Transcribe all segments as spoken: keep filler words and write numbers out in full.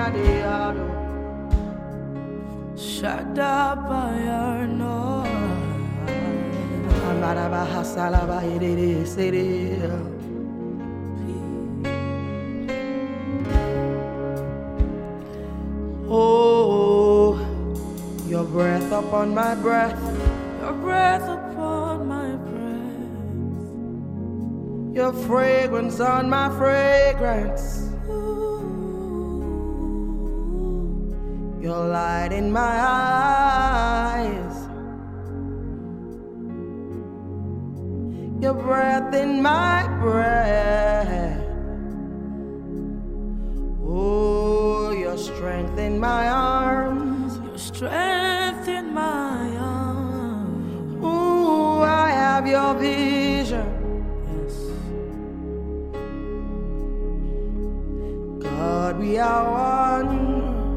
Shadabayarno Oh, your breath upon my breath, your breath upon my breath, your fragrance on my fragrance, your light in my eyes, your breath in my breath. Oh, your strength in my arms, your strength in my arms. Oh, I have your vision. Yes. God, we are one.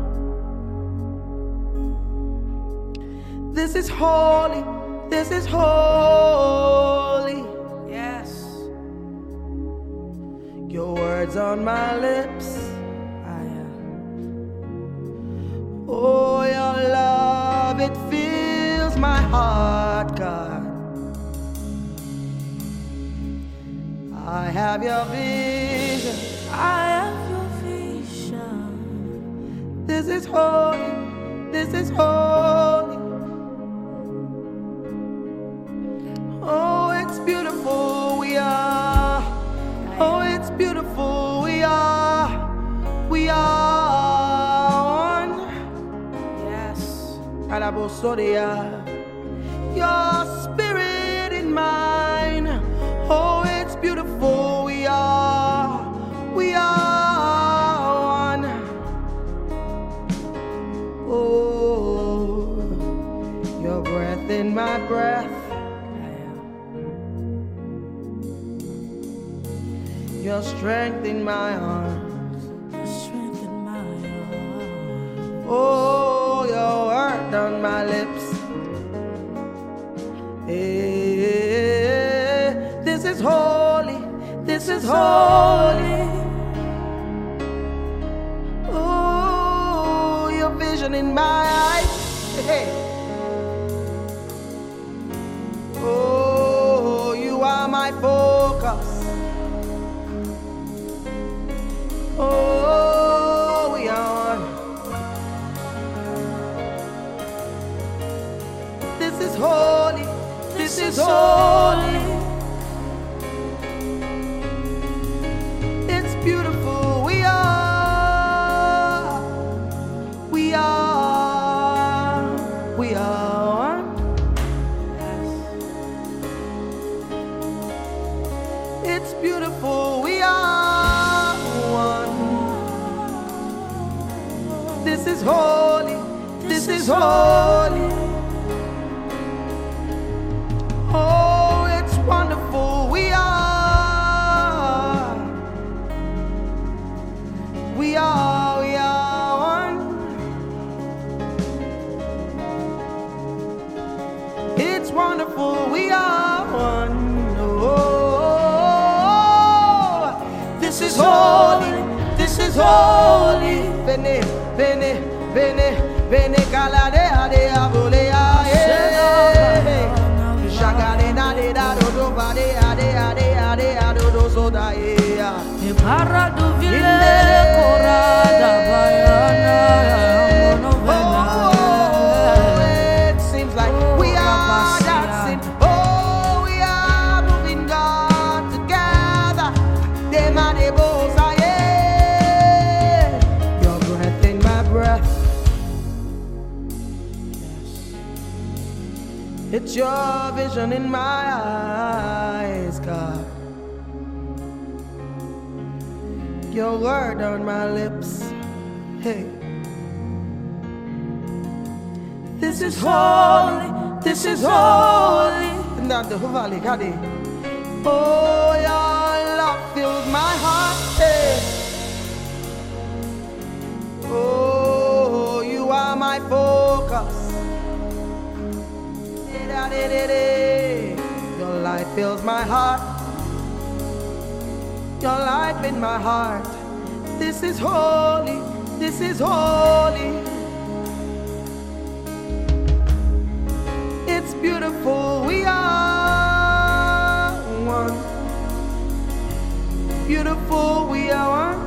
This is holy, this is holy. Yes. Your words on my lips. Oh, your love, it fills my heart, God. I have your vision. I have your vision. This is holy, this is holy. Oh, it's beautiful, we are. Oh, it's beautiful, we are. We are. Your spirit in mine. Oh, it's beautiful. We are, we are one. Oh, your breath in my breath, your strength in my arms, your strength in my arms. Oh, your word on my lips. Hey, this is holy, this is holy. Oh, your vision in my eyes. Hey. Oh, you are my focus. Oh, we are one. This is holy, this is holy. It's beautiful, we are, we are, we are one. It's beautiful, we are one. This is holy, this is holy. Oh, it's wonderful. We are, we are, we are one. It's wonderful. We are one. Oh, this is holy. This is holy. Bene, bene, bene, bene, galadea de abolea. It seems like we are dancing. Oh, we are moving God together. Your breath in my breath. It's your vision in my eyes, God. Your word on my lips. Hey. This is holy. This is holy. Oh, your love fills my heart. Hey. Oh, you are my focus. Your light fills my heart. Your life in my heart. This is holy. This is holy. It's beautiful. We are one. Beautiful. We are one.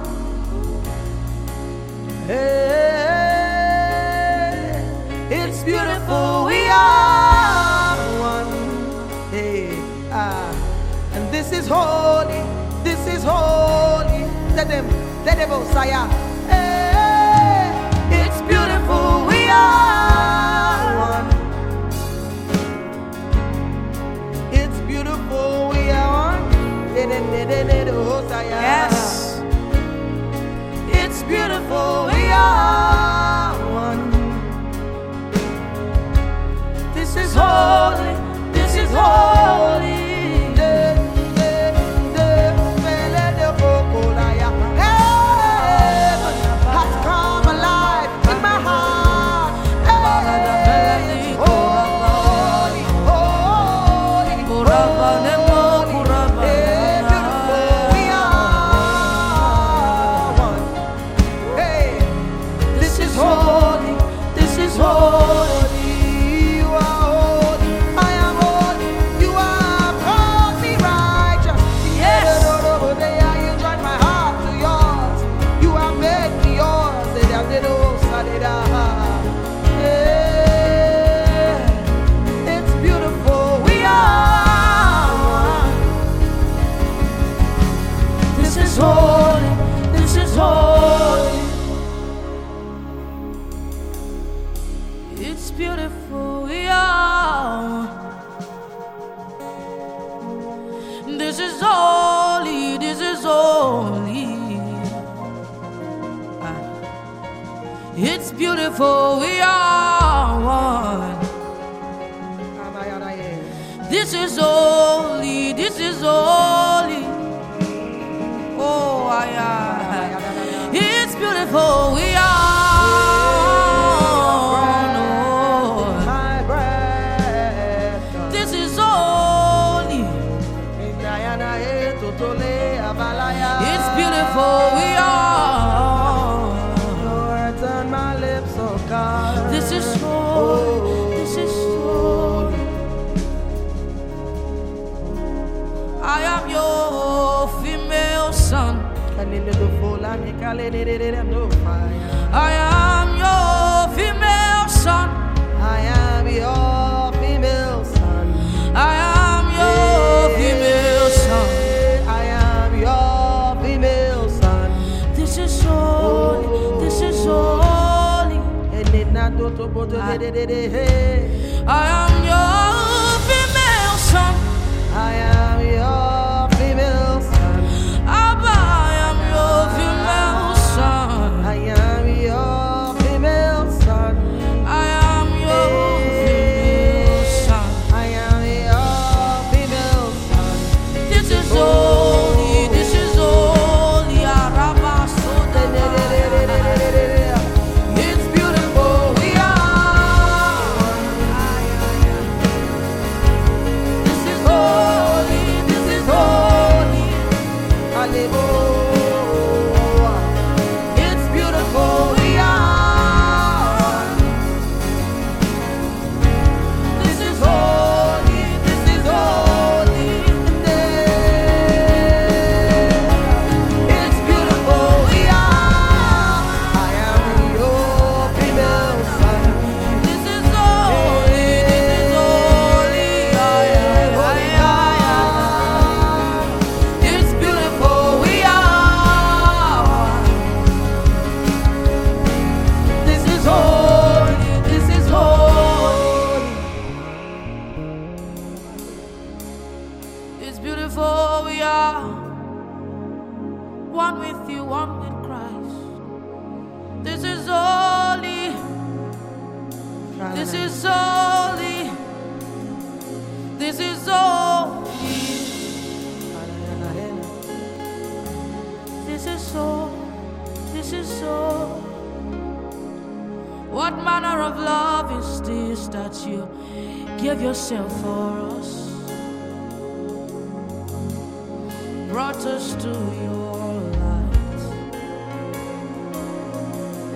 Hey, it's beautiful. We are one. Hey, ah, and this is holy. This is holy. Let them, let them both say, hey, it's beautiful. We are one. It's beautiful. We are one. Yes. It's beautiful. We are one. This is holy. This is holy. It's beautiful, we are. This is holy, this is holy. Ah. It's beautiful, we are one. This is holy, this is holy. Oh, yeah. It's beautiful, we are. It's beautiful, we are. Lord, turn my lips, oh God. This is holy, this is holy. I am your female son. I am your female son. I am your female son. I am your female son. This is holy, this is holy. I, I am your female son. I am your female son. Abba, I am your female son. I am your female son. I am your female son. I am your female son. This is holy, this is holy. It's beautiful, we are. This is holy, this is holy. Hallelujah. It's beautiful, we are. This is holy, this is holy. It's beautiful, we are. I am your female son. This is holy, this is holy. It's beautiful, we are. This is holy, this is holy. It's beautiful, we are. One with you, one with Christ. This is holy, this is holy. This is holy. This is so, this is so. What manner of love is this that you give yourself for us? Brought us to your light.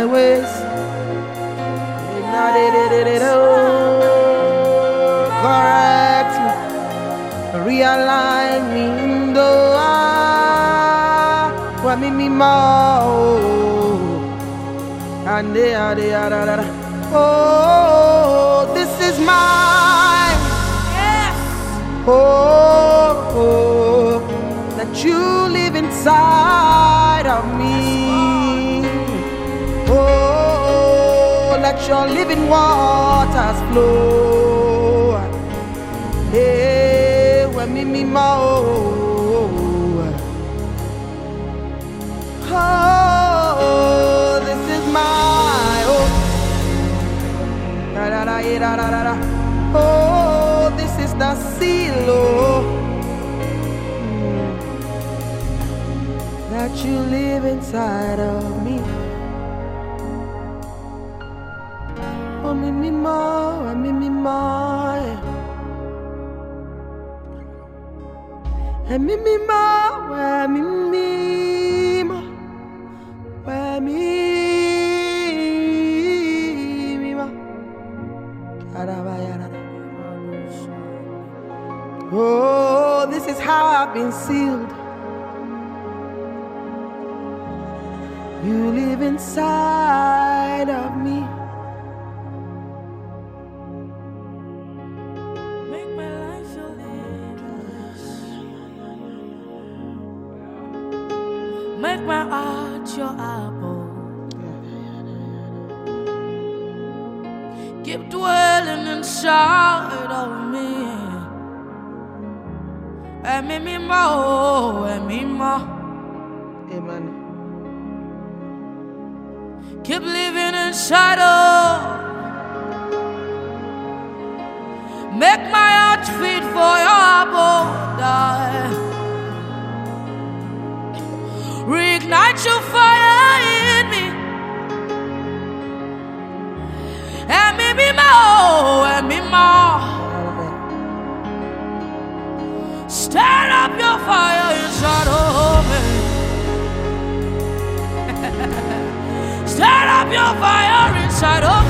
my ways. Correct me, realign me, do I me me more, and they are they are. Oh, this is mine. Yes. Oh, oh, that you live inside of me. Oh, let your living waters flow. Hey, when me me more. Oh, this is my hope. Da, da, da, da, da, da, da. Oh, this is the seal, oh, mm, that you live inside of me. Oh, me, me, more, me, me, more. And me, me, more, me, me, more. Where me, me, more. Oh, this is how I've been sealed. You live inside of me. Make my life your living. Make my heart your apple. Keep dwelling inside of me. And me, me more, and me more. Amen. Keep living inside of. Make my heart fit for your abode. Reignite your fire in me. And me, me more, and me more. Stir up your fire inside of me. Stir up your fire inside of me.